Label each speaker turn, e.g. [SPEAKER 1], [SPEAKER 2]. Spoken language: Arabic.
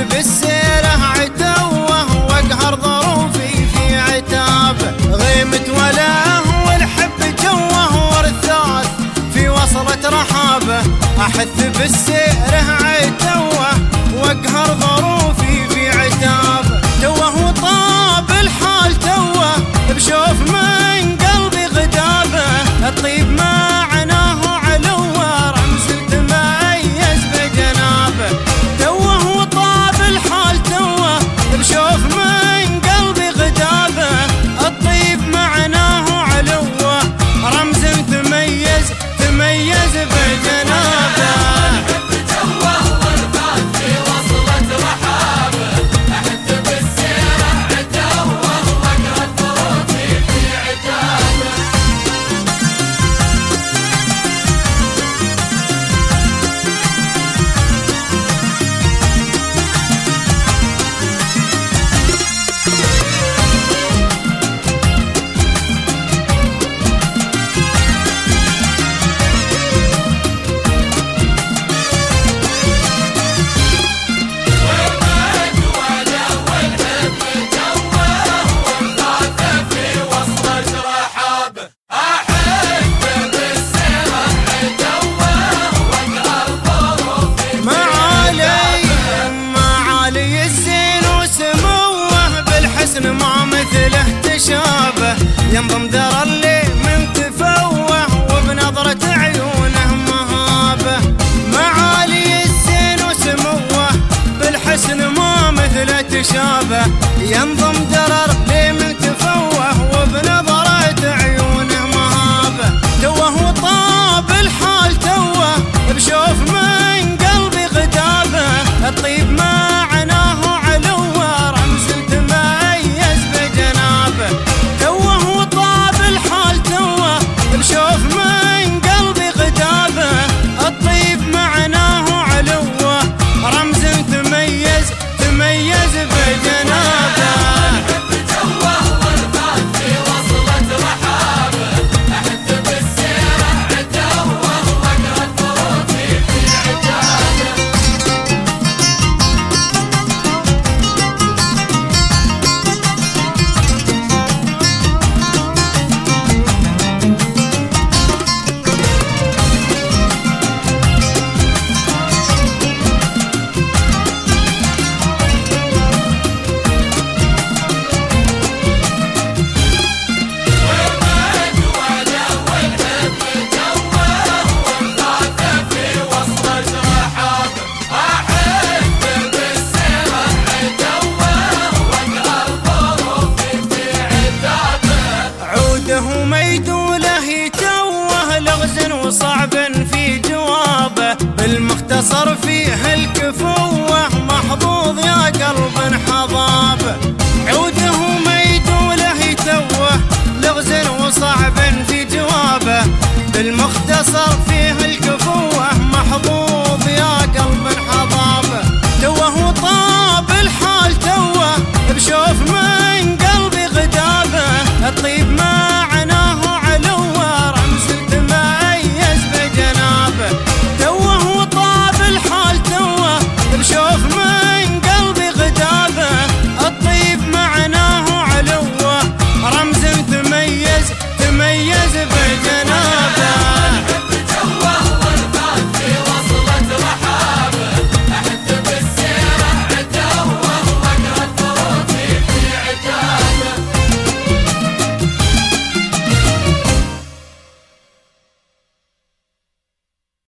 [SPEAKER 1] بالسيره عتوه واقهر ظروفي في عتابه. غيمة ولاه والحب جوه ورثات في وصلة رحابه. احث بالسيره عتوه واقهر ظروفي في عتابه. توه وطاب الحال توه بشوف من قلبي غدابه. الطيب معناه علوه رمز تميز بجنابه. توه وطاب الحال توه بشوف من قلبي غدابه. الطيب معناه علوه رمز تميز بجنابه. ما مثله تشابه ينضم درى اللي من تفوه وبنظرة عيونه مهابه. معالي الزين وسموه بالحسن ما مثله تشابه ينضم درى اللي من تفوه وبنظرة عيونه مهابه. توه وطاب الحال توه بشوف من قلبي غدابه. الطيب معناه علوه رمز تميز بجنابه. توه وطاب الحال توه بشوف من قلبي غدابه. الطيب معناه علوه رمز تميز بجنابه. ميدوله يتوه لغز وصعب في جوابه. بالمختصر في